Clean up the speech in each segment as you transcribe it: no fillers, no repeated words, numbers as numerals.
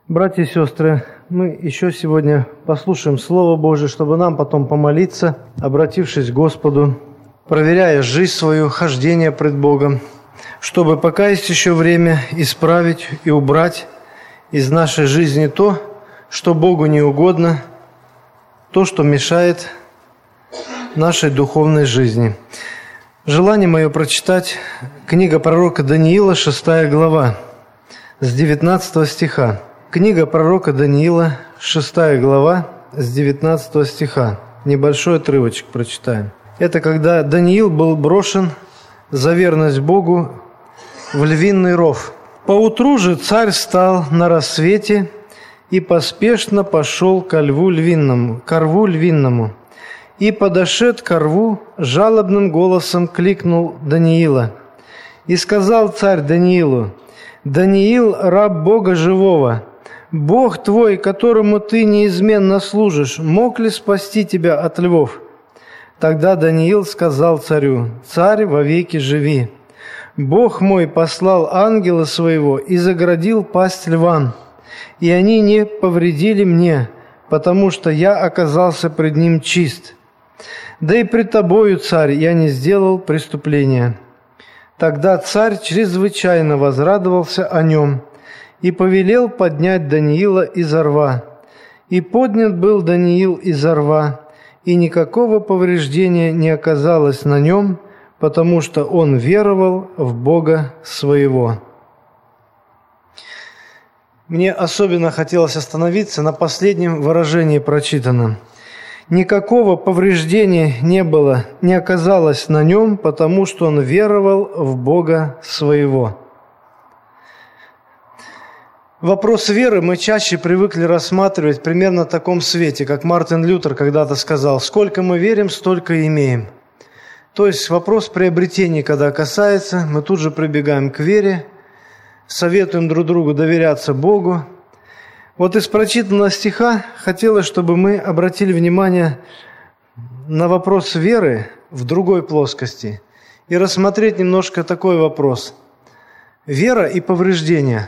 Братья и сестры, мы еще сегодня послушаем Слово Божие, чтобы нам потом помолиться, обратившись к Господу, проверяя жизнь свою, хождение пред Богом, чтобы пока есть еще время исправить и убрать из нашей жизни то, что Богу не угодно, то, что мешает нашей духовной жизни. Желание мое прочитать книга пророка Даниила, 6 глава, с 19 стиха. Книга пророка Даниила, 6 глава, с 19 стиха. Небольшой отрывочек прочитаем. Это когда Даниил был брошен за верность Богу в львиный ров. «Поутру же царь встал на рассвете и поспешно пошел ко рву львиному. И, подошед ко рву, жалобным голосом кликнул Даниила. И сказал царь Даниилу: «Даниил, раб Бога живого, Бог твой, которому ты неизменно служишь, мог ли спасти тебя от львов?» Тогда Даниил сказал царю: «Царь, вовеки живи. Бог мой послал ангела своего и заградил пасть львам, и они не повредили мне, потому что я оказался пред ним чист. Да и пред тобою, царь, я не сделал преступления». Тогда царь чрезвычайно возрадовался о нем и повелел поднять Даниила из рва. И поднят был Даниил из рва, и никакого повреждения не оказалось на нем, потому что он веровал в Бога своего. Мне особенно хотелось остановиться на последнем выражении прочитанном. Никакого повреждения не оказалось на нем, потому что он веровал в Бога своего. Вопрос веры мы чаще привыкли рассматривать примерно в таком свете, как Мартин Лютер когда-то сказал: «Сколько мы верим, столько и имеем». То есть вопрос приобретения, когда касается, мы тут же прибегаем к вере, советуем друг другу доверяться Богу. Вот из прочитанного стиха хотелось, чтобы мы обратили внимание на вопрос веры в другой плоскости и рассмотреть немножко такой вопрос. Вера и повреждения.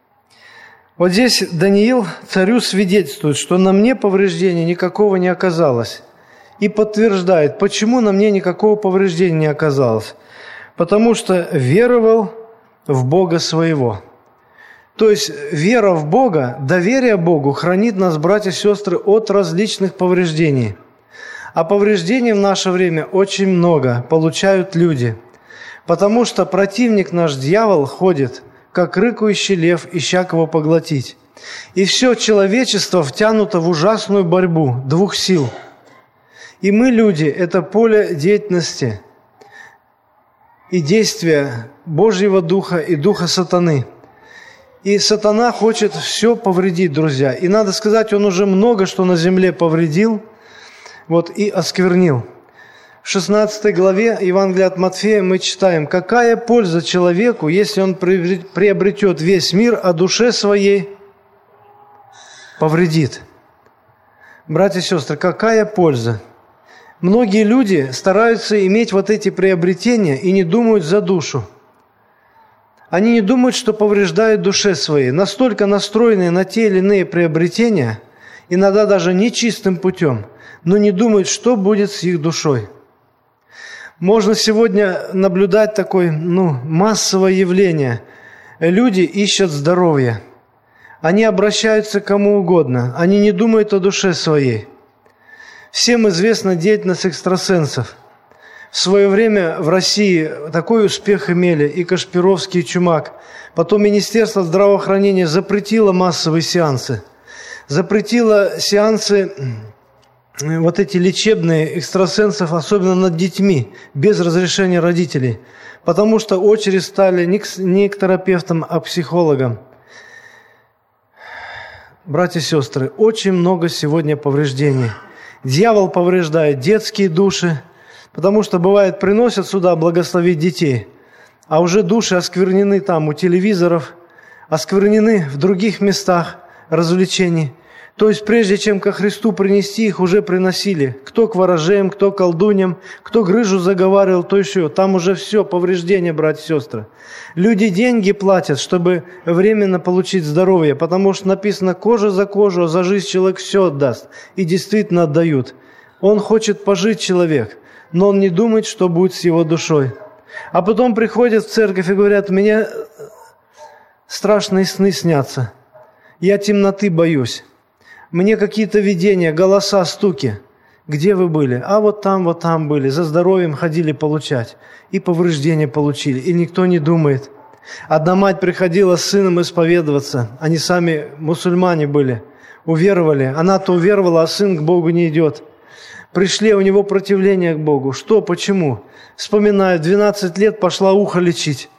Вот здесь Даниил царю свидетельствует, что на мне повреждения никакого не оказалось. И подтверждает, почему на мне никакого повреждения не оказалось. Потому что веровал в Бога своего. То есть вера в Бога, доверие Богу хранит нас, братья и сестры, от различных повреждений. А повреждений в наше время очень много получают люди. Потому что противник наш, дьявол, ходит, как рыкающий лев, ища кого поглотить. И все человечество втянуто в ужасную борьбу двух сил. И мы, люди, это поле деятельности и действия Божьего Духа и Духа сатаны. И сатана хочет все повредить, друзья. И надо сказать, он уже много что на земле повредил, и осквернил. В 16 главе Евангелия от Матфея мы читаем: «Какая польза человеку, если он приобретет весь мир, а душе своей повредит?» Братья и сестры, какая польза? Многие люди стараются иметь вот эти приобретения и не думают за душу. Они не думают, что повреждают душе своей. Настолько настроены на те или иные приобретения, иногда даже нечистым путем, но не думают, что будет с их душой. Можно сегодня наблюдать такое массовое явление. Люди ищут здоровья. Они обращаются к кому угодно. Они не думают о душе своей. Всем известна деятельность экстрасенсов. В свое время в России такой успех имели и Кашпировский, и Чумак. Потом Министерство здравоохранения запретило массовые сеансы. Запретило сеансы эти лечебные экстрасенсов, особенно над детьми, без разрешения родителей. Потому что очередь стали не к терапевтам, а к психологам. Братья и сестры, очень много сегодня повреждений. Дьявол повреждает детские души, потому что, бывает, приносят сюда благословить детей, а уже души осквернены там у телевизоров, осквернены в других местах, развлечений. То есть прежде чем ко Христу принести, их уже приносили. Кто к ворожеям, кто к колдуньям, кто грыжу заговаривал, то еще. Там уже все, повреждения, братья и сестры. Люди деньги платят, чтобы временно получить здоровье, потому что написано кожа за кожу, а за жизнь человек все отдаст. И действительно отдают. Он хочет пожить человек, но он не думает, что будет с его душой. А потом приходят в церковь и говорят: мне страшные сны снятся, я темноты боюсь. Мне какие-то видения, голоса, стуки. Где вы были? А вот там были. За здоровьем ходили получать. И повреждения получили. И никто не думает. Одна мать приходила с сыном исповедоваться. Они сами мусульмане были. Уверовали. Она-то уверовала, а сын к Богу не идет. Пришли, у него противление к Богу. Что? Почему? Вспоминаю, 12 лет пошла ухо лечить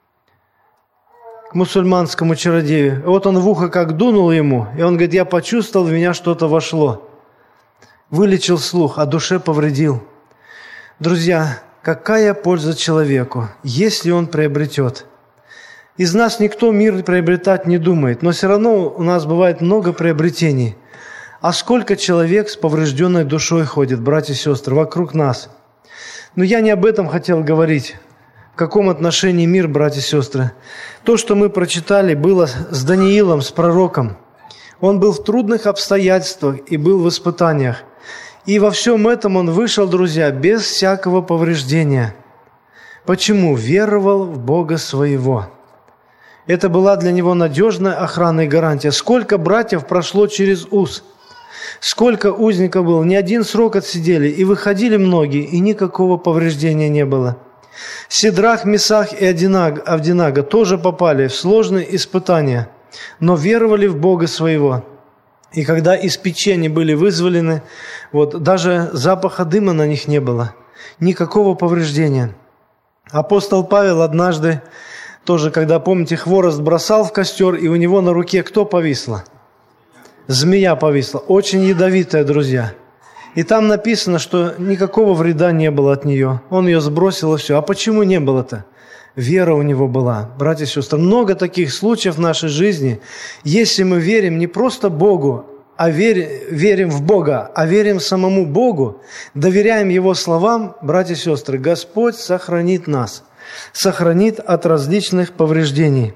к мусульманскому чародею. И вот он в ухо как дунул ему, и он говорит: я почувствовал, в меня что-то вошло. Вылечил слух, а душе повредил. Друзья, какая польза человеку, если он приобретет? Из нас никто мир приобретать не думает, но все равно у нас бывает много приобретений. А сколько человек с поврежденной душой ходит, братья и сестры, вокруг нас? Но я не об этом хотел говорить. В каком отношении мир, братья и сестры? То, что мы прочитали, было с Даниилом, с пророком. Он был в трудных обстоятельствах и был в испытаниях. И во всем этом он вышел, друзья, без всякого повреждения. Почему? Веровал в Бога своего. Это была для него надежная охрана и гарантия. Сколько братьев прошло через уз? Сколько узников было? Не один срок отсидели, и выходили многие, и никакого повреждения не было. Сидрах, Месах и Авдинага тоже попали в сложные испытания, но веровали в Бога своего. И когда из печени были вызволены, даже запаха дыма на них не было, никакого повреждения. Апостол Павел однажды, тоже, когда, помните, хворост бросал в костер, и у него на руке кто повисла? Змея повисла, очень ядовитая, друзья. И там написано, что никакого вреда не было от нее. Он ее сбросил, и все. А почему не было-то? Вера у него была. Братья и сестры, много таких случаев в нашей жизни. Если мы верим не просто Богу, а верим в Бога, а верим самому Богу, доверяем Его словам, братья и сестры, Господь сохранит нас, сохранит от различных повреждений.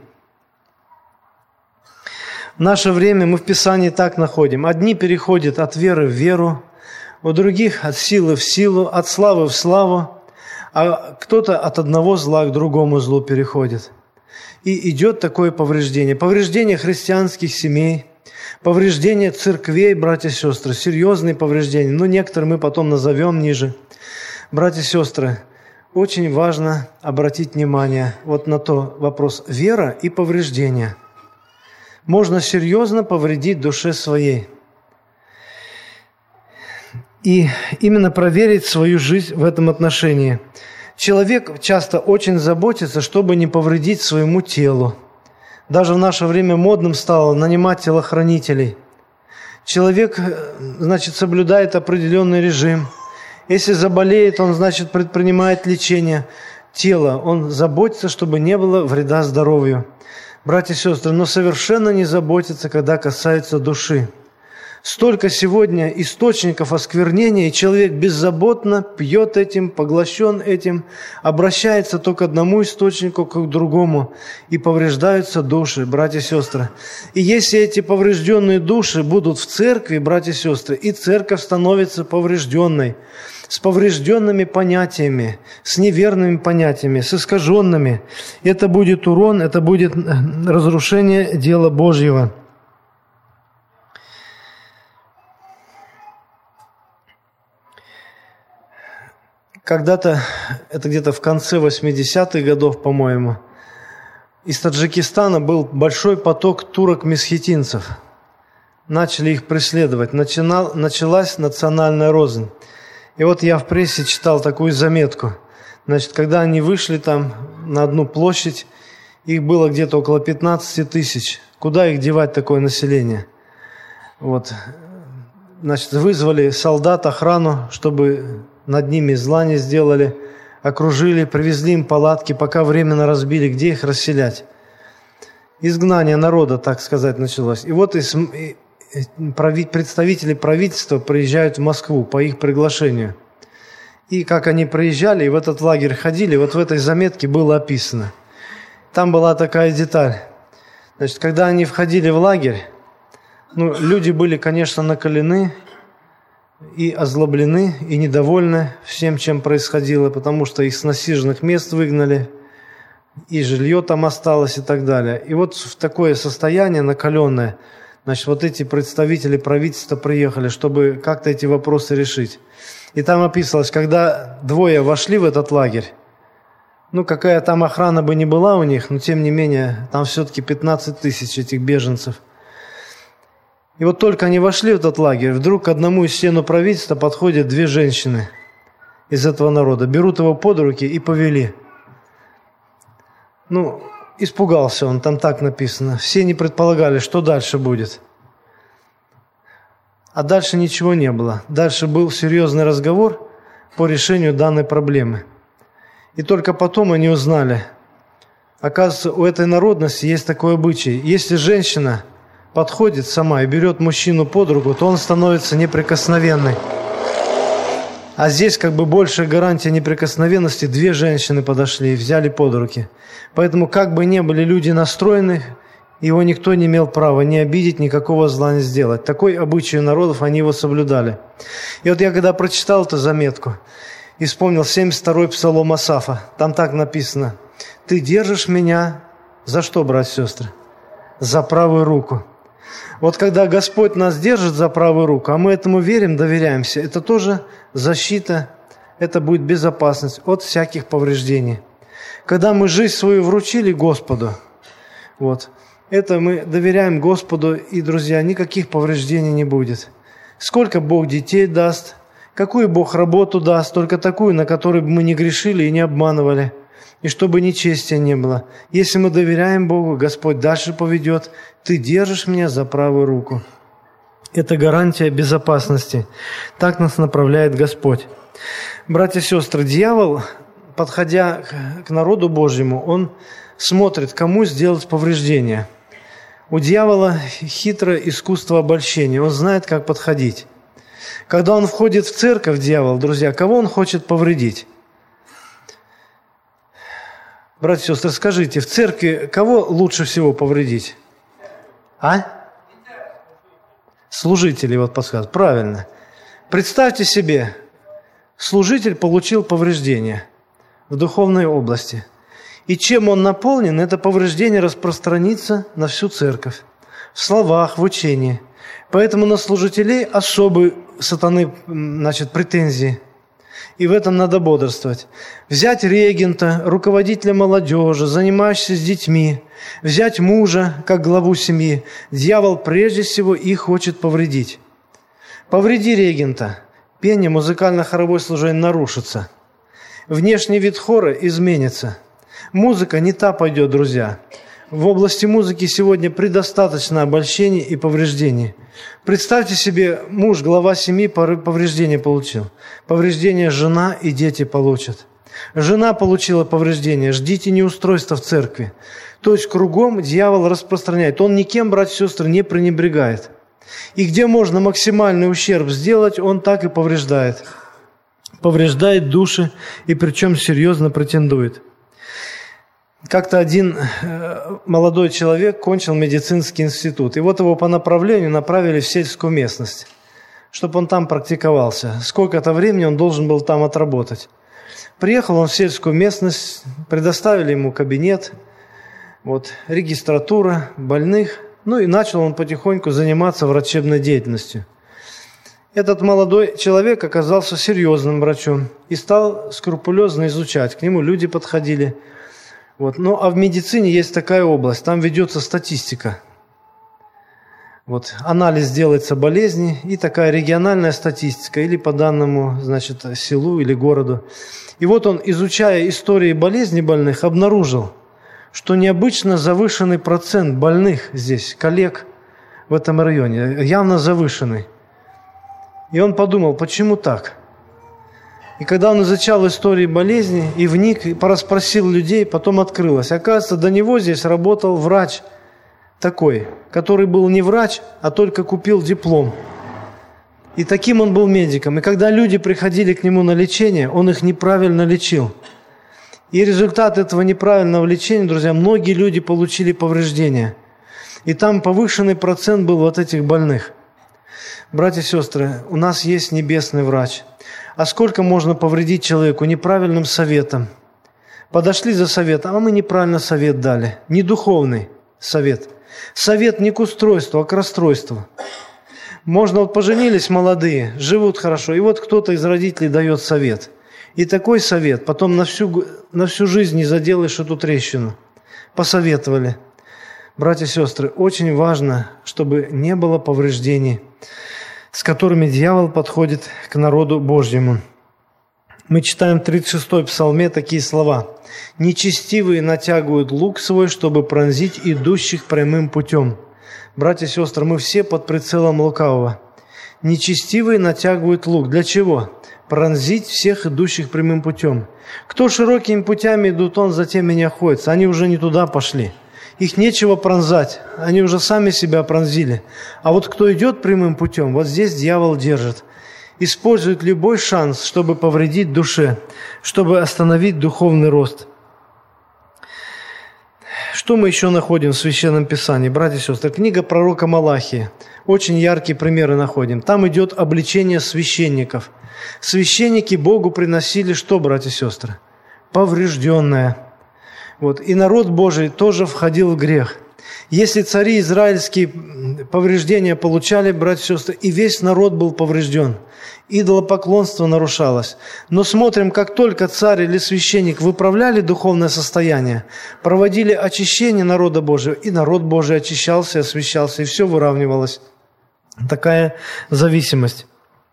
В наше время мы в Писании так находим. Одни переходят от веры в веру, у других от силы в силу, от славы в славу, а кто-то от одного зла к другому злу переходит. И идет такое повреждение. Повреждение христианских семей, повреждение церквей, братья и сестры, серьезные повреждения. Некоторые мы потом назовем ниже. Братья и сестры, очень важно обратить внимание на то вопрос вера и повреждения. Можно серьезно повредить душе своей. И именно проверить свою жизнь в этом отношении. Человек часто очень заботится, чтобы не повредить своему телу. Даже в наше время модным стало нанимать телохранителей. Человек, соблюдает определенный режим. Если заболеет, он, предпринимает лечение тела. Он заботится, чтобы не было вреда здоровью. Братья и сестры, но совершенно не заботится, когда касается души. Столько сегодня источников осквернения, и человек беззаботно пьет этим, поглощен этим, обращается то к одному источнику, к другому, и повреждаются души, братья и сестры. И если эти поврежденные души будут в церкви, братья и сестры, и церковь становится поврежденной, с поврежденными понятиями, с неверными понятиями, с искаженными, это будет урон, это будет разрушение дела Божьего. Когда-то, это где-то в конце 80-х годов, по-моему, из Таджикистана был большой поток турок-месхетинцев. Начали их преследовать. Началась национальная рознь. И я в прессе читал такую заметку. Когда они вышли там на одну площадь, их было где-то около 15 тысяч. Куда их девать, такое население? Вызвали солдат, охрану, чтобы над ними зла не сделали, окружили, привезли им палатки, пока временно разбили, где их расселять. изгнание народа, так сказать, началось. И вот представители правительства приезжают в Москву по их приглашению. И как они приезжали и в этот лагерь ходили, вот в этой заметке было описано. Там была такая деталь. Значит, когда они входили в лагерь, люди были, конечно, накалены и озлоблены, и недовольны всем, чем происходило, потому что их с насиженных мест выгнали, и жилье там осталось и так далее. И вот в такое состояние накаленное, значит, вот эти представители правительства приехали, чтобы как-то эти вопросы решить. И там описывалось, когда двое вошли в этот лагерь, какая там охрана бы ни была у них, но тем не менее, там все-таки 15 тысяч этих беженцев. И вот только они вошли в этот лагерь, вдруг к одному из членов правительства подходят две женщины из этого народа, берут его под руки и повели. Испугался он, там так написано. Все не предполагали, что дальше будет. А дальше ничего не было. Дальше был серьезный разговор по решению данной проблемы. И только потом они узнали, оказывается, у этой народности есть такой обычай. Если женщина подходит сама и берет мужчину под руку, то он становится неприкосновенный. А здесь большая гарантия неприкосновенности. Две женщины подошли и взяли под руки. Поэтому как бы ни были люди настроены, его никто не имел права ни обидеть, никакого зла не сделать. Такой обычай народов, они его соблюдали. И вот я когда прочитал эту заметку и вспомнил 72-й псалом Асафа, там так написано: «Ты держишь меня...» За что, братья и сестры? За правую руку. Вот когда Господь нас держит за правую руку, а мы этому верим, доверяемся, это тоже защита, это будет безопасность от всяких повреждений. Когда мы жизнь свою вручили Господу, это мы доверяем Господу, и, друзья, никаких повреждений не будет. Сколько Бог детей даст, какую Бог работу даст, только такую, на которой бы мы не грешили и не обманывали, и чтобы нечестия не было. Если мы доверяем Богу, Господь дальше поведет. Ты держишь меня за правую руку. Это гарантия безопасности. Так нас направляет Господь. Братья и сестры, дьявол, подходя к народу Божьему, он смотрит, кому сделать повреждение. У дьявола хитрое искусство обольщения. Он знает, как подходить. Когда он входит в церковь, дьявол, друзья, кого он хочет повредить? Братья и сестры, скажите, в церкви кого лучше всего повредить? Служители, подсказывают. Правильно. Представьте себе, служитель получил повреждение в духовной области. И чем он наполнен, это повреждение распространится на всю церковь. В словах, в учении. Поэтому на служителей особые сатаны, претензии. И в этом надо бодрствовать. Взять регента, руководителя молодежи, занимающегося с детьми, взять мужа, как главу семьи. Дьявол прежде всего их хочет повредить. Повреди регента, пение, музыкально-хоровое служение нарушится. Внешний вид хора изменится. Музыка не та пойдет, друзья. В области музыки сегодня предостаточно обольщений и повреждений. Представьте себе, муж, глава семьи, повреждение получил. Повреждение жена и дети получат. Жена получила повреждение, ждите неустройства в церкви. То есть кругом дьявол распространяет. Он никем, братья и сестры, не пренебрегает. И где можно максимальный ущерб сделать, он так и повреждает. Повреждает души, и причем серьезно претендует. Как-то один молодой человек кончил медицинский институт. И его по направлению направили в сельскую местность, чтобы он там практиковался. Сколько-то времени он должен был там отработать. Приехал он в сельскую местность, предоставили ему кабинет, регистратура больных. И начал он потихоньку заниматься врачебной деятельностью. Этот молодой человек оказался серьезным врачом и стал скрупулезно изучать. К нему люди подходили. А в медицине есть такая область, там ведется статистика. Анализ делается болезни и такая региональная статистика, или по данному, селу или городу. И он, изучая истории болезней больных, обнаружил, что необычно завышенный процент больных здесь, коллег в этом районе, явно завышенный. И он подумал, почему так? И когда он изучал истории болезни и вник, и порасспросил людей, потом открылось. Оказывается, до него здесь работал врач такой, который был не врач, а только купил диплом. И таким он был медиком. И когда люди приходили к нему на лечение, он их неправильно лечил. И результат этого неправильного лечения, друзья, многие люди получили повреждения. И там повышенный процент был вот этих больных. Братья и сестры, у нас есть небесный врач. А сколько можно повредить человеку неправильным советом? Подошли за советом, а мы неправильно совет дали. Не духовный совет. Совет не к устройству, а к расстройству. Можно, вот поженились молодые, живут хорошо, и вот кто-то из родителей дает совет. И такой совет потом на всю жизнь не заделаешь эту трещину. Посоветовали. Братья и сестры, очень важно, чтобы не было повреждений, с которыми дьявол подходит к народу Божьему. Мы читаем в 36-й псалме такие слова. «Нечестивые натягивают лук свой, чтобы пронзить идущих прямым путем». Братья и сестры, мы все под прицелом лукавого. Нечестивые натягивают лук. Для чего? Пронзить всех идущих прямым путем. Кто широкими путями идут, он за теми не охотится. Они уже не туда пошли. Их нечего пронзать. Они уже сами себя пронзили. А вот кто идет прямым путем, вот здесь дьявол держит. Использует любой шанс, чтобы повредить душе, чтобы остановить духовный рост. Что мы еще находим в Священном Писании, братья и сестры? Книга пророка Малахии. Очень яркие примеры находим. Там идет обличение священников. Священники Богу приносили что, братья и сестры? Поврежденное. Вот. И народ Божий тоже входил в грех. Если цари израильские повреждения получали, братья и сестры, и весь народ был поврежден. Идолопоклонство нарушалось. Но смотрим, как только царь или священник выправляли духовное состояние, проводили очищение народа Божьего, и народ Божий очищался, освящался, и все выравнивалось. Такая зависимость.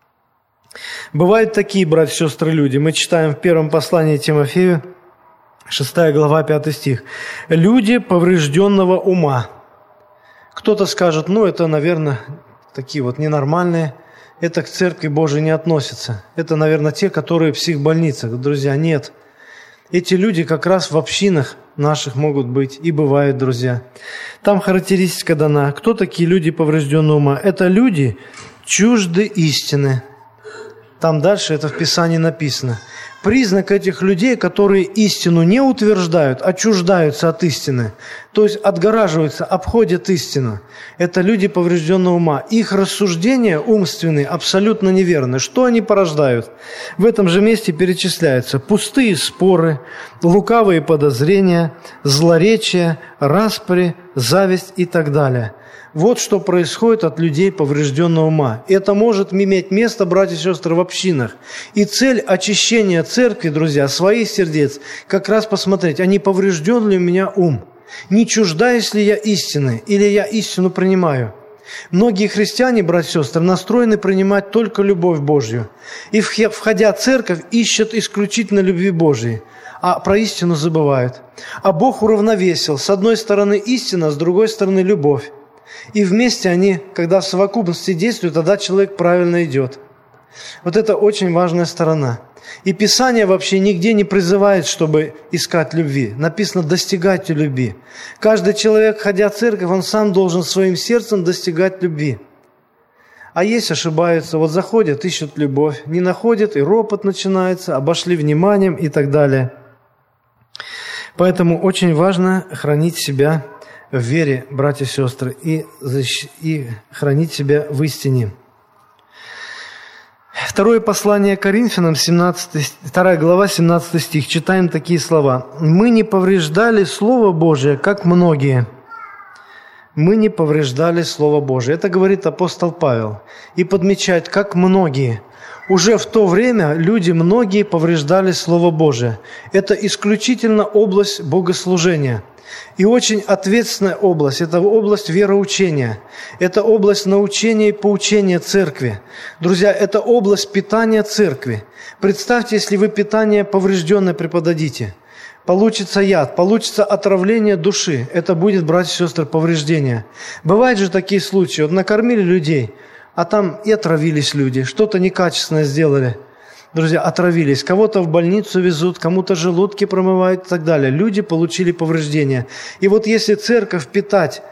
Бывают такие, братья и сестры, люди. Мы читаем в первом послании Тимофею, 6 глава, 5 стих. «Люди поврежденного ума». Кто-то скажет, это, наверное, такие вот ненормальные, это к Церкви Божией не относится. Это, наверное, те, которые в психбольницах. Друзья, нет. Эти люди как раз в общинах наших могут быть и бывают, друзья. Там характеристика дана. Кто такие люди поврежденного ума? Это люди чужды истины. Там дальше это в Писании написано. Признак этих людей, которые истину не утверждают, а чуждаются от истины, то есть отгораживаются, обходят истину, это люди поврежденного ума. Их рассуждения умственные абсолютно неверны. Что они порождают? В этом же месте перечисляются пустые споры, лукавые подозрения, злоречия, распри, зависть и так далее. Вот что происходит от людей поврежденного ума. Это может иметь место, братья и сестры, в общинах. И цель очищения церкви, друзья, своих сердец, как раз посмотреть, а не поврежден ли у меня ум? Не чуждаюсь ли я истины, или я истину принимаю? Многие христиане, братья и сестры, настроены принимать только любовь Божью. И, входя в церковь, ищут исключительно любви Божьей, а про истину забывают. А Бог уравновесил. С одной стороны истина, с другой стороны любовь. И вместе они, когда в совокупности действуют, тогда человек правильно идет. Вот это очень важная сторона. И Писание вообще нигде не призывает, чтобы искать любви. Написано «достигайте любви». Каждый человек, ходя в церковь, он сам должен своим сердцем достигать любви. А есть ошибаются, вот заходят, ищут любовь, не находят, и ропот начинается, обошли вниманием и так далее. Поэтому очень важно хранить себя в вере, братья и сестры, и хранить себя в истине. Второе послание Коринфянам, 2 глава, 17 стих. Читаем такие слова. «Мы не повреждали Слово Божие, как многие». Мы не повреждали Слово Божие. Это говорит апостол Павел. И подмечает, как многие. Уже в то время люди многие повреждали Слово Божие. Это исключительно область богослужения. И очень ответственная область – это область вероучения, это область научения и поучения церкви. Друзья, это область питания церкви. Представьте, если вы питание поврежденное преподадите, получится яд, получится отравление души. Это будет, братья и сестры, повреждение. Бывают же такие случаи, вот накормили людей, а там и отравились люди, что-то некачественное сделали. Друзья, отравились. Кого-то в больницу везут, кому-то желудки промывают и так далее. Люди получили повреждения. И вот если церковь питать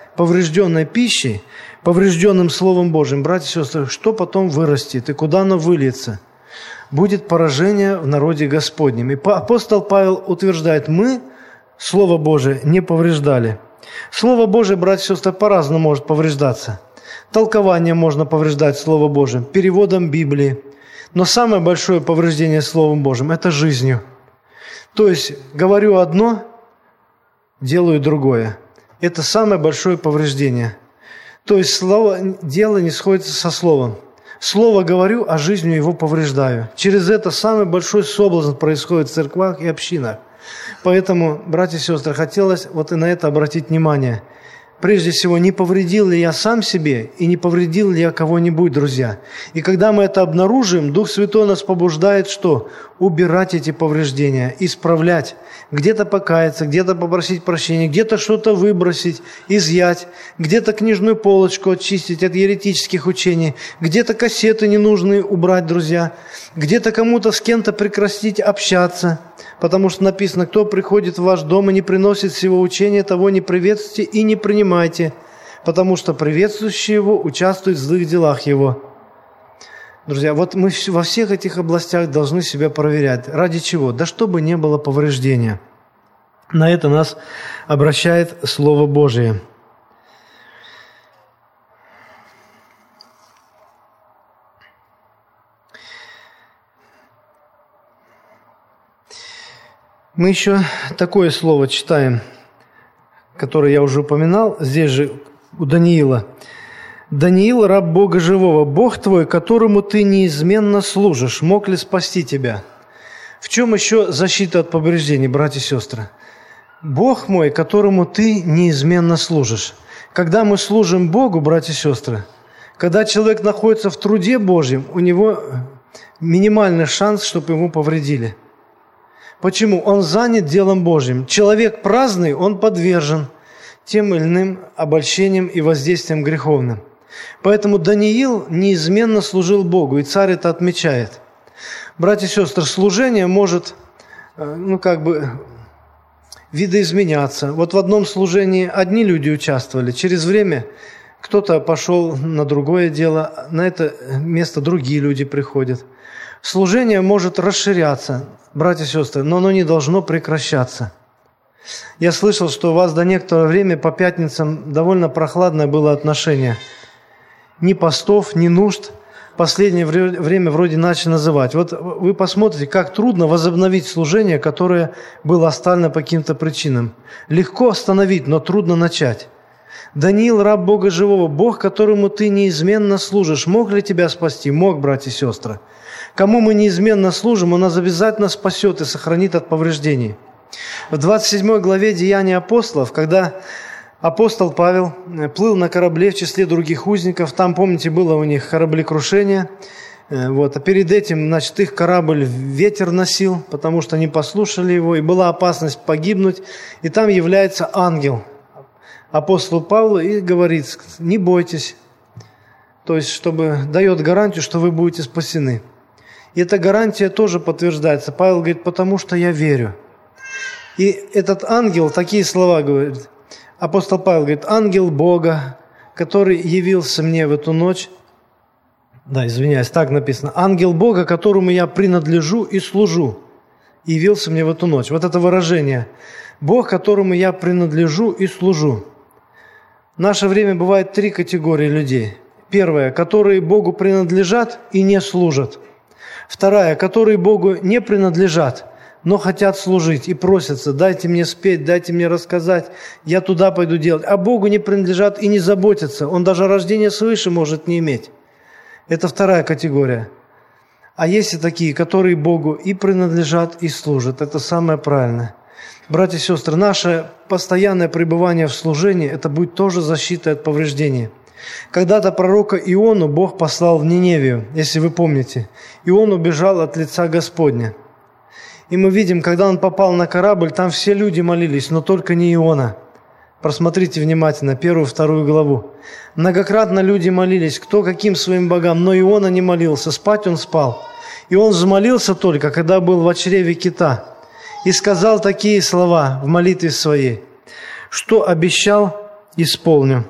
поврежденной пищей, поврежденным Словом Божьим, братья и сестры, что потом вырастет и куда оно выльется? Будет поражение в народе Господнем. И апостол Павел утверждает, мы Слово Божие не повреждали. Слово Божие, братья и сестры, по-разному может повреждаться. Толкованием можно повреждать Слово Божие, переводом Библии. Но самое большое повреждение Словом Божьим – это жизнью. То есть, говорю одно, делаю другое. Это самое большое повреждение. То есть, дело не сходится со словом. Слово говорю, а жизнью его повреждаю. Через это самый большой соблазн происходит в церквах и общинах. Поэтому, братья и сестры, хотелось вот и на это обратить внимание. Прежде всего, не повредил ли я сам себе и не повредил ли я кого-нибудь, друзья? И когда мы это обнаружим, Дух Святой нас побуждает что? Убирать эти повреждения, исправлять. Где-то покаяться, где-то попросить прощения, где-то что-то выбросить, изъять, где-то книжную полочку очистить от еретических учений, где-то кассеты ненужные убрать, друзья, где-то кому-то с кем-то прекратить общаться, потому что написано, кто приходит в ваш дом и не приносит сего учения, того не приветствуйте и не принимайте, потому что приветствующий его участвует в злых делах его. Друзья, вот мы во всех этих областях должны себя проверять. Ради чего? Да чтобы не было повреждения. На это нас обращает Слово Божие. Мы еще такое слово читаем, которое я уже упоминал, здесь же у Даниила. «Даниил, раб Бога живого, Бог твой, которому ты неизменно служишь, мог ли спасти тебя?» В чем еще защита от повреждений, братья и сестры? Бог мой, которому ты неизменно служишь. Когда мы служим Богу, братья и сестры, когда человек находится в труде Божьем, у него минимальный шанс, чтобы ему повредили. Почему? Он занят делом Божьим. Человек праздный, он подвержен тем или иным обольщениям и воздействиям греховным. Поэтому Даниил неизменно служил Богу, и царь это отмечает. Братья и сестры, служение может, видоизменяться. Вот в одном служении одни люди участвовали, через время кто-то пошел на другое дело, на это место другие люди приходят. Служение может расширяться, братья и сестры, но оно не должно прекращаться. Я слышал, что у вас до некоторого времени по пятницам довольно прохладное было отношение. Ни постов, ни нужд. Последнее время вроде начали называть. Вот вы посмотрите, как трудно возобновить служение, которое было оставлено по каким-то причинам. Легко остановить, но трудно начать. Даниил, раб Бога живого, Бог, которому ты неизменно служишь, мог ли тебя спасти? Мог, братья и сестры. Кому мы неизменно служим, Он нас обязательно спасет и сохранит от повреждений. В 27 главе Деяний апостолов, когда апостол Павел плыл на корабле в числе других узников, там, помните, было у них кораблекрушение, а перед этим, их корабль ветер носил, потому что не послушали его, и была опасность погибнуть, и там является ангел апостолу Павлу и говорит, не бойтесь, то есть, дает гарантию, что вы будете спасены. И эта гарантия тоже подтверждается. Павел говорит, потому что я верю. И этот ангел такие слова говорит. Апостол Павел говорит, ангел Бога, который явился мне в эту ночь, так написано, ангел Бога, которому я принадлежу и служу, явился мне в эту ночь. Вот это выражение, Бог, которому я принадлежу и служу. В наше время бывает 3 категории людей. Первая, которые Богу принадлежат и не служат. Вторая, которые Богу не принадлежат, но хотят служить и просятся, дайте мне спеть, дайте мне рассказать, я туда пойду делать. А Богу не принадлежат и не заботятся. Он даже рождения свыше может не иметь. Это вторая категория. А есть и такие, которые Богу и принадлежат, и служат. Это самое правильное. Братья и сестры, наше постоянное пребывание в служении, это будет тоже защитой от повреждений. Когда-то пророка Иону Бог послал в Ниневию, если вы помните. И он убежал от лица Господня. И мы видим, когда он попал на корабль, там все люди молились, но только не Иона. Просмотрите внимательно 1-2 главу. Многократно люди молились, кто каким своим богам, но Иона не молился, спать он спал. И он взмолился только, когда был в чреве кита. И сказал такие слова в молитве своей, что обещал, исполню».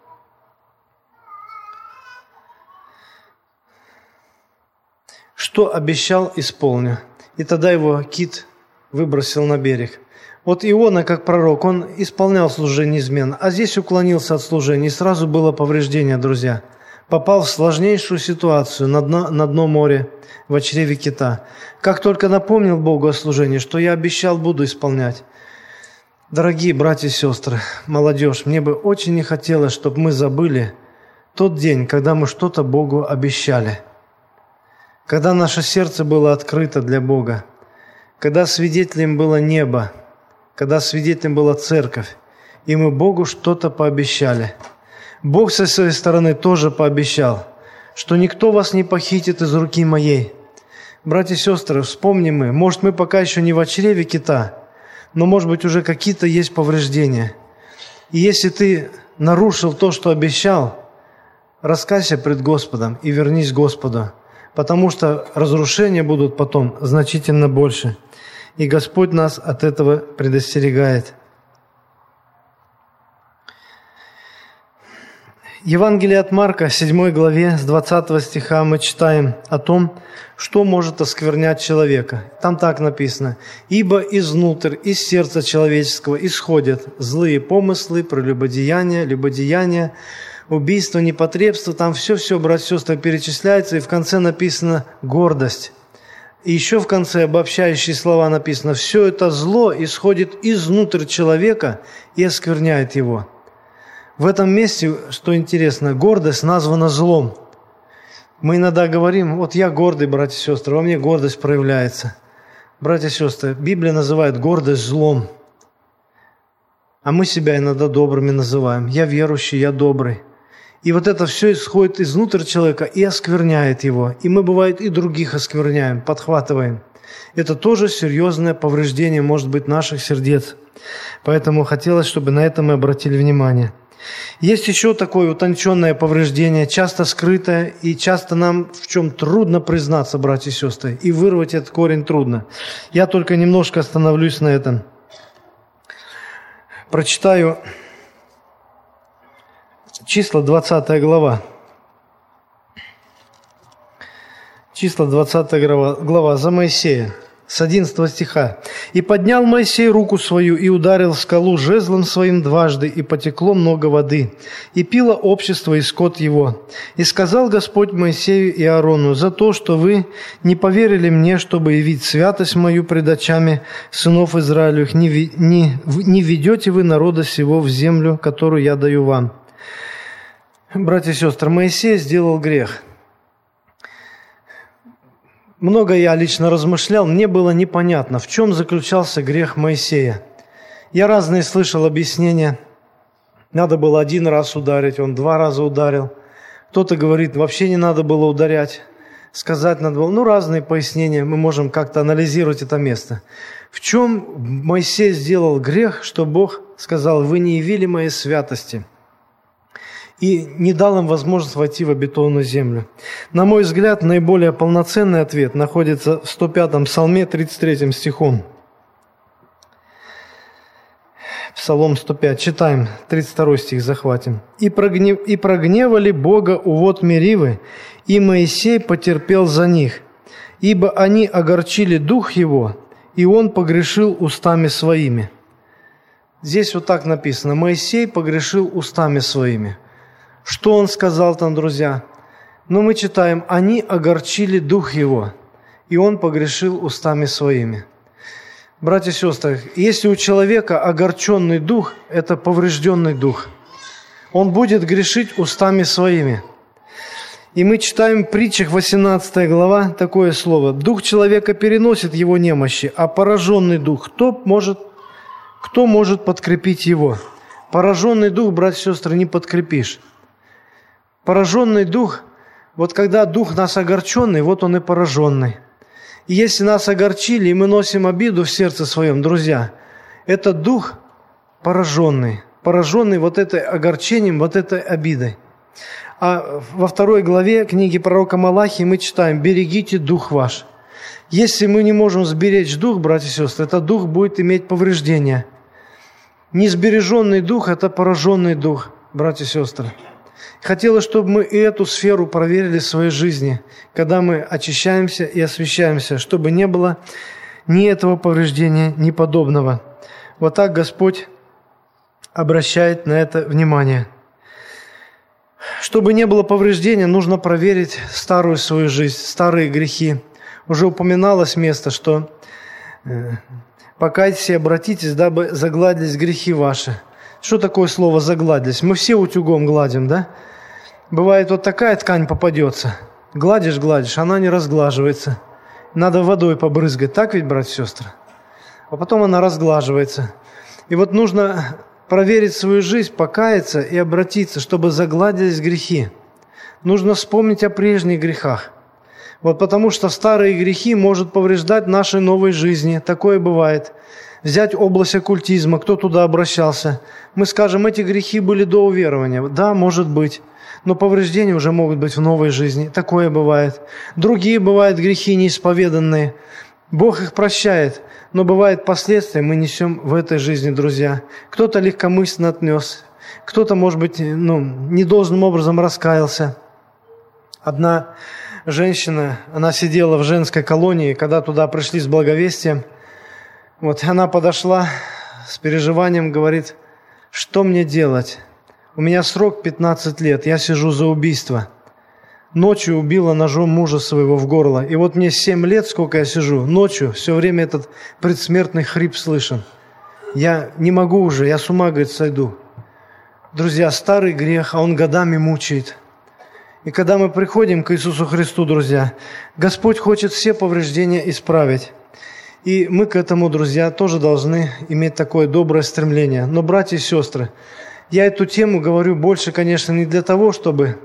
Что обещал, исполню. И тогда его кит выбросил на берег. Вот Иона, как пророк, он исполнял служение неизменно, а здесь уклонился от служения, и сразу было повреждение, друзья. Попал в сложнейшую ситуацию на дно моря, в чреве кита. Как только напомнил Богу о служении, что я обещал, буду исполнять. Дорогие братья и сестры, молодежь, мне бы очень не хотелось, чтобы мы забыли тот день, когда мы что-то Богу обещали. Когда наше сердце было открыто для Бога, когда свидетелем было небо, когда свидетелем была церковь, и мы Богу что-то пообещали. Бог со своей стороны тоже пообещал, что никто вас не похитит из руки моей. Братья и сестры, вспомним мы, может, мы пока еще не в чреве кита, но, может быть, уже какие-то есть повреждения. И если ты нарушил то, что обещал, раскайся пред Господом и вернись к Господу, потому что разрушения будут потом значительно больше. И Господь нас от этого предостерегает. Евангелие от Марка, 7 главе, с 20 стиха мы читаем о том, что может осквернять человека. Там так написано: «Ибо изнутрь, из сердца человеческого исходят злые помыслы, прелюбодеяния, любодеяния, убийство, непотребство». Там все, братья и сестры, перечисляется, и в конце написано «гордость». И еще в конце обобщающие слова написано: «Все это зло исходит изнутрь человека и оскверняет его». В этом месте, что интересно, гордость названа злом. Мы иногда говорим: вот я гордый, братья и сестры, во мне гордость проявляется. Братья и сестры, Библия называет гордость злом. А мы себя иногда добрыми называем. Я верующий, я добрый. И вот это все исходит изнутрь человека и оскверняет его. И мы, бывает, и других оскверняем, подхватываем. Это тоже серьезное повреждение, может быть, наших сердец. Поэтому хотелось, чтобы на это мы обратили внимание. Есть еще такое утонченное повреждение, часто скрытое, и часто нам в чем трудно признаться, братья и сестры, и вырвать этот корень трудно. Я только немножко остановлюсь на этом. Прочитаю числа 20 глава. Числа 20 глава за Моисея. С 11 стиха. «И поднял Моисей руку свою, и ударил скалу жезлом своим дважды, и потекло много воды, и пило общество и скот его. И сказал Господь Моисею и Аарону: за то, что вы не поверили мне, чтобы явить святость мою пред очами сынов Израилевых, не ведете вы народа сего в землю, которую я даю вам». Братья и сестры, Моисей сделал грех. Много я лично размышлял, мне было непонятно, в чем заключался грех Моисея. Я разные слышал объяснения. Надо было 1 раз ударить, он 2 раза ударил. Кто-то говорит, вообще не надо было ударять, сказать надо было. Разные пояснения, мы можем как-то анализировать это место. В чем Моисей сделал грех, что Бог сказал: вы не явили моей святости, и не дал им возможность войти в обетованную землю? На мой взгляд, наиболее полноценный ответ находится в 105-м псалме, 33 стихом. Псалом 105, читаем, 32 стих захватим. «И прогневали Бога у вод Меривы, и Моисей потерпел за них, ибо они огорчили дух его, и он погрешил устами своими». Здесь вот так написано: Моисей погрешил устами своими. Что он сказал там, друзья? Мы читаем: они огорчили дух его, и он погрешил устами своими. Братья и сестры, если у человека огорченный дух, это поврежденный дух. Он будет грешить устами своими. И мы читаем в Притчах 18 глава такое слово: «Дух человека переносит его немощи, а пораженный дух, кто может подкрепить его?» Пораженный дух, братья и сестры, не подкрепишь. Пораженный дух, вот когда дух нас огорченный, вот он и пораженный. И если нас огорчили, и мы носим обиду в сердце своем, друзья, это дух пораженный вот этой огорчением, вот этой обидой. А во 2 главе книги пророка Малахии мы читаем: «Берегите дух ваш». Если мы не можем сберечь дух, братья и сестры, этот дух будет иметь повреждения. Несбереженный дух – это пораженный дух, братья и сестры. Хотелось, чтобы мы и эту сферу проверили в своей жизни, когда мы очищаемся и освящаемся, чтобы не было ни этого повреждения, ни подобного. Вот так Господь обращает на это внимание. Чтобы не было повреждения, нужно проверить старую свою жизнь, старые грехи. Уже упоминалось место, что покайтесь и обратитесь, дабы загладились грехи ваши. Что такое слово «загладились»? Мы все утюгом гладим, да? Бывает, вот такая ткань попадется. Гладишь, она не разглаживается. Надо водой побрызгать, так ведь, братья и сестры? А потом она разглаживается. И вот нужно проверить свою жизнь, покаяться и обратиться, чтобы загладились грехи. Нужно вспомнить о прежних грехах. Вот потому что старые грехи могут повреждать нашей новой жизни. Такое бывает. Взять область оккультизма, кто туда обращался. Мы скажем, эти грехи были до уверования. Да, может быть. Но повреждения уже могут быть в новой жизни. Такое бывает. Другие бывают грехи неисповеданные. Бог их прощает. Но бывает последствия мы несем в этой жизни, друзья. Кто-то легкомысленно отнес. Кто-то, может быть, недолжным образом раскаялся. Одна женщина, она сидела в женской колонии, когда туда пришли с благовестием. Вот она подошла с переживанием, говорит, что мне делать? У меня срок 15 лет, я сижу за убийство. Ночью убила ножом мужа своего в горло. И вот мне 7 лет, сколько я сижу, ночью все время этот предсмертный хрип слышен. Я не могу уже, я с ума, говорит, сойду. Друзья, старый грех, а он годами мучает. И когда мы приходим к Иисусу Христу, друзья, Господь хочет все повреждения исправить. И мы к этому, друзья, тоже должны иметь такое доброе стремление. Но, братья и сестры, я эту тему говорю больше, конечно, не для того, чтобы,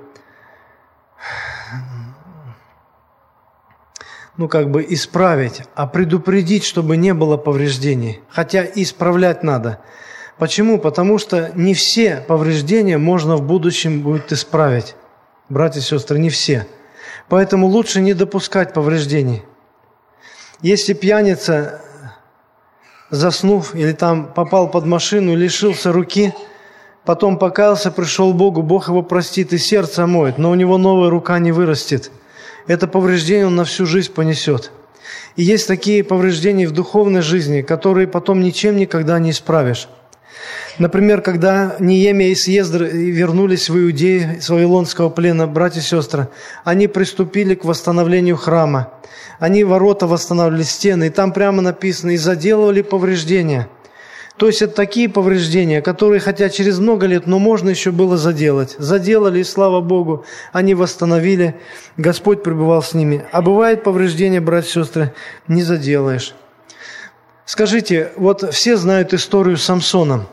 исправить, а предупредить, чтобы не было повреждений. Хотя исправлять надо. Почему? Потому что не все повреждения можно в будущем будет исправить. Братья и сестры, не все. Поэтому лучше не допускать повреждений. Если пьяница, заснув или там попал под машину, лишился руки, потом покаялся, пришел к Богу, Бог его простит и сердце омоет, но у него новая рука не вырастет. Это повреждение он на всю жизнь понесет. И есть такие повреждения в духовной жизни, которые потом ничем никогда не исправишь. Например, когда Неемия и Эсдра вернулись в Иудею с вавилонского плена, братья и сестры, они приступили к восстановлению храма. Они ворота восстанавливали, стены, и там прямо написано, и заделывали повреждения. То есть это такие повреждения, которые, хотя через много лет, но можно еще было заделать. Заделали, и слава Богу, они восстановили, Господь пребывал с ними. А бывает повреждения, братья и сестры, не заделаешь. Скажите, вот все знают историю Самсона.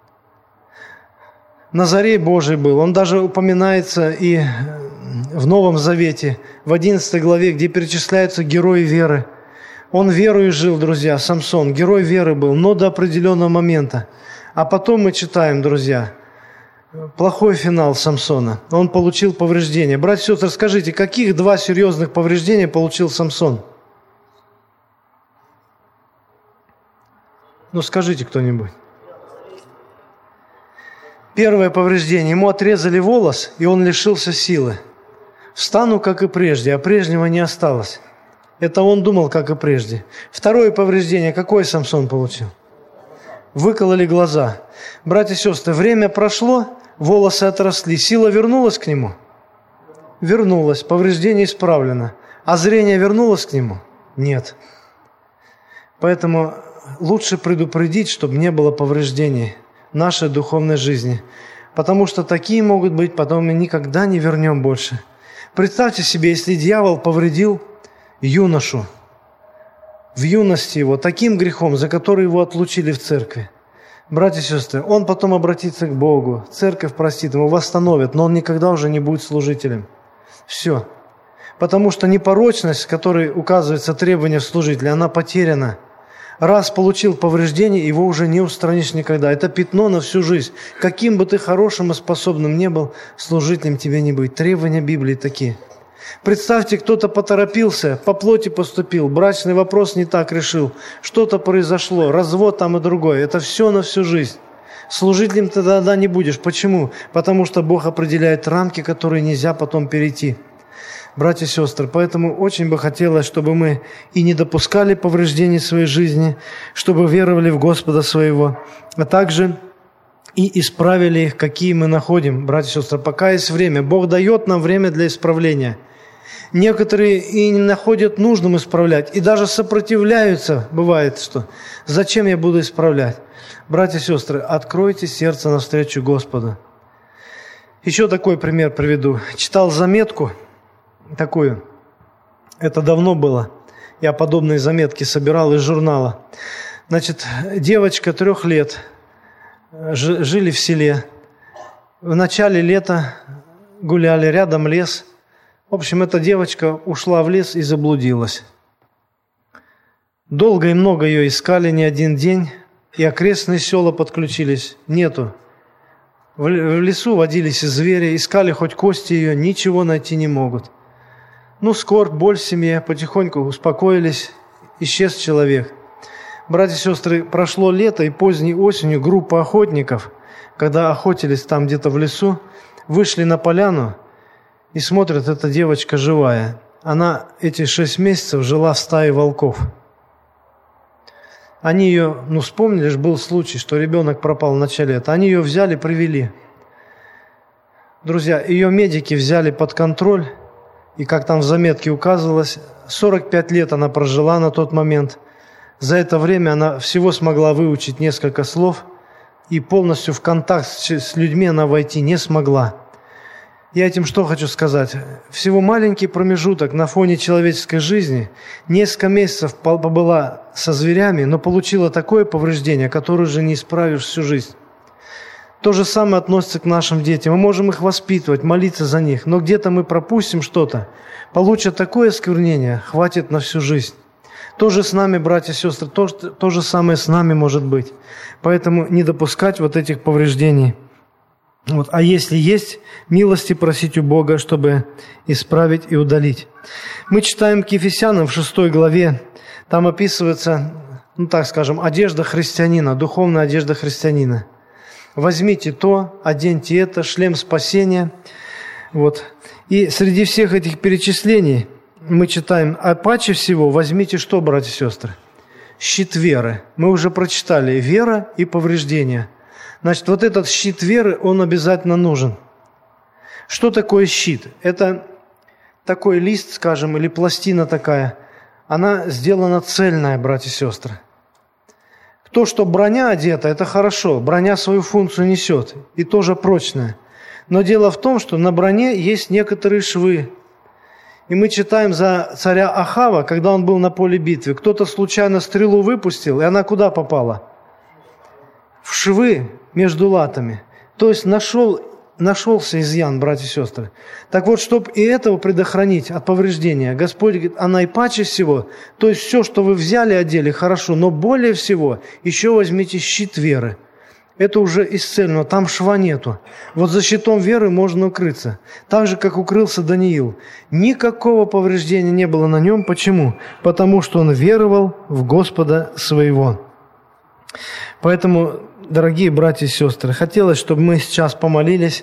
Назарей Божий был, он даже упоминается и в Новом Завете, в 11 главе, где перечисляются герои веры. Он верою жил, друзья, Самсон, герой веры был, но до определенного момента. А потом мы читаем, друзья, плохой финал Самсона. Он получил повреждения. Братья и сестры, скажите, каких 2 серьезных повреждения получил Самсон? Скажите кто-нибудь. Первое повреждение. Ему отрезали волос, и он лишился силы. Встану, как и прежде, а прежнего не осталось. Это он думал, как и прежде. Второе повреждение. Какое Самсон получил? Выкололи глаза. Братья и сестры, время прошло, волосы отросли. Сила вернулась к нему? Вернулась. Повреждение исправлено. А зрение вернулось к нему? Нет. Поэтому лучше предупредить, чтобы не было повреждений в нашей духовной жизни. Потому что такие могут быть, потом мы никогда не вернем больше. Представьте себе, если дьявол повредил юношу в юности его таким грехом, за который его отлучили в церкви. Братья и сестры, он потом обратится к Богу, церковь простит ему, восстановит, но он никогда уже не будет служителем. Все. Потому что непорочность, которой указывается требование служителя, она потеряна. Раз получил повреждение, его уже не устранишь никогда. Это пятно на всю жизнь. Каким бы ты хорошим и способным ни был, служителем тебе не быть. Требования Библии такие. Представьте, кто-то поторопился, по плоти поступил, брачный вопрос не так решил, что-то произошло, развод там и другое. Это все на всю жизнь. Служителем ты тогда не будешь. Почему? Потому что Бог определяет рамки, которые нельзя потом перейти. Братья и сестры, поэтому очень бы хотелось, чтобы мы и не допускали повреждений в своей жизни, чтобы веровали в Господа своего, а также и исправили их, какие мы находим, братья и сестры. Пока есть время, Бог дает нам время для исправления. Некоторые и не находят нужным исправлять, и даже сопротивляются, бывает, что зачем я буду исправлять? Братья и сестры, откройте сердце навстречу Господу. Еще такой пример приведу. Читал заметку такую, это давно было, я подобные заметки собирал из журнала. Значит, девочка 3 лет, жили в селе, в начале лета гуляли, рядом лес. В общем, эта девочка ушла в лес и заблудилась. Долго и много ее искали, не один день, и окрестные села подключились. Нету. В лесу водились и звери, искали хоть кости ее, ничего найти не могут. Скорбь, боль в семье, потихоньку успокоились, исчез человек. Братья и сестры, прошло лето, и поздней осенью группа охотников, когда охотились там где-то в лесу, вышли на поляну и смотрят, эта девочка живая. Она эти 6 месяцев жила в стае волков. Они ее, вспомнили же, был случай, что ребенок пропал в начале лета. Они ее взяли, привели. Друзья, ее медики взяли под контроль, и, как там в заметке указывалось, 45 лет она прожила на тот момент. За это время она всего смогла выучить несколько слов, и полностью в контакт с людьми она войти не смогла. Я этим что хочу сказать? Всего маленький промежуток на фоне человеческой жизни, несколько месяцев побыла со зверями, но получила такое повреждение, которое уже не исправишь всю жизнь. То же самое относится к нашим детям. Мы можем их воспитывать, молиться за них, но где-то мы пропустим что-то, получат такое осквернение, хватит на всю жизнь. То же с нами, братья и сестры, то же самое с нами может быть. Поэтому не допускать вот этих повреждений. А если есть, милости просить у Бога, чтобы исправить и удалить. Мы читаем к Ефесянам в 6 главе, там описывается, одежда христианина, духовная одежда христианина. Возьмите то, оденьте это, шлем спасения. И среди всех этих перечислений мы читаем, а паче всего возьмите что, братья и сестры? Щит веры. Мы уже прочитали вера и повреждения. Значит, этот щит веры, он обязательно нужен. Что такое щит? Это такой лист, или пластина такая. Она сделана цельная, братья и сестры. То, что броня одета, это хорошо. Броня свою функцию несет. И тоже прочная. Но дело в том, что на броне есть некоторые швы. И мы читаем за царя Ахава, когда он был на поле битвы. Кто-то случайно стрелу выпустил, и она куда попала? В швы между латами. То есть нашелся изъян, братья и сестры. Так вот, чтобы и этого предохранить от повреждения, Господь говорит, а наипаче всего, то есть все, что вы взяли, одели, хорошо, но более всего еще возьмите щит веры. Это уже из цельного, там шва нету. За щитом веры можно укрыться. Так же, как укрылся Даниил. Никакого повреждения не было на нем. Почему? Потому что он веровал в Господа своего. Поэтому, дорогие братья и сестры, хотелось, чтобы мы сейчас помолились,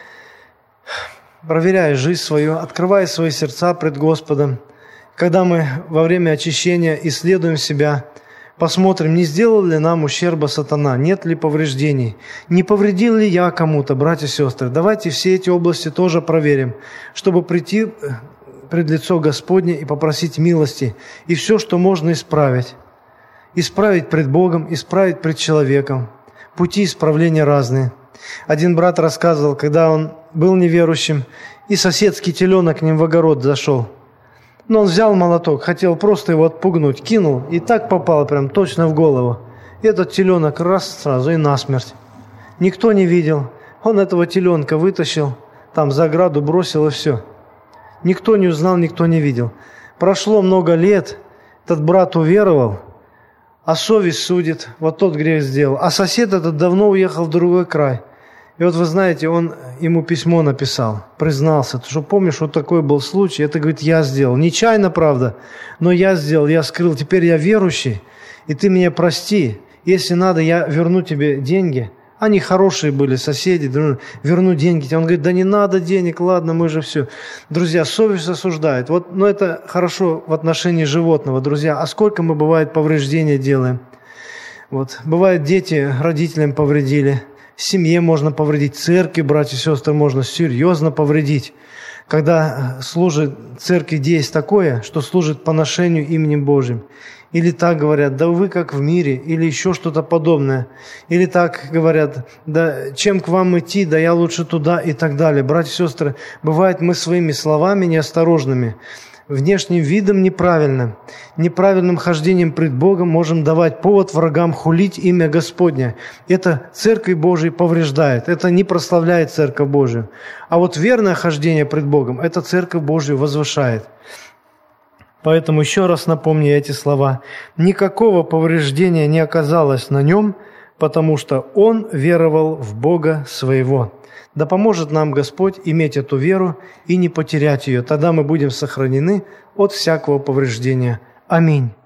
проверяя жизнь свою, открывая свои сердца пред Господом. Когда мы во время очищения исследуем себя, посмотрим, не сделал ли нам ущерба сатана, нет ли повреждений, не повредил ли я кому-то, братья и сестры. Давайте все эти области тоже проверим, чтобы прийти пред лицо Господне и попросить милости, и все, что можно исправить. Исправить пред Богом, исправить пред человеком. Пути исправления разные. Один брат рассказывал, когда он был неверующим, и соседский теленок к ним в огород зашел. Но он взял молоток, хотел просто его отпугнуть, кинул, и так попал прям точно в голову. И этот теленок сразу и насмерть. Никто не видел. Он этого теленка вытащил, там за ограду бросил, и все. Никто не узнал, никто не видел. Прошло много лет, этот брат уверовал, а совесть судит, тот грех сделал. А сосед этот давно уехал в другой край. И вы знаете, он ему письмо написал, признался, что помнишь, такой был случай, это, говорит, я сделал. Нечаянно, правда, но я сделал, я скрыл, теперь я верующий, и ты меня прости. Если надо, я верну тебе деньги, Они хорошие были, соседи, верну деньги. Он говорит, да не надо денег, ладно, мы же все. Друзья, совесть осуждает. Вот, но это хорошо в отношении животного, друзья. А сколько мы, бывает, повреждения делаем? Вот. Бывает, дети родителям повредили, семье можно повредить, церкви, братья и сестры, можно серьезно повредить. Когда служит церкви, где есть такое, что служит поношению именем Божьим. Или так говорят, да вы как в мире, или еще что-то подобное. Или так говорят, да чем к вам идти, да я лучше туда и так далее. Братья и сестры, бывает мы своими словами неосторожными, внешним видом неправильным, неправильным хождением пред Богом можем давать повод врагам хулить имя Господне. Это Церковь Божию повреждает, это не прославляет Церковь Божию. А вот верное хождение пред Богом, это Церковь Божию возвышает. Поэтому еще раз напомню эти слова. Никакого повреждения не оказалось на нем, потому что он веровал в Бога своего. Да поможет нам Господь иметь эту веру и не потерять ее. Тогда мы будем сохранены от всякого повреждения. Аминь.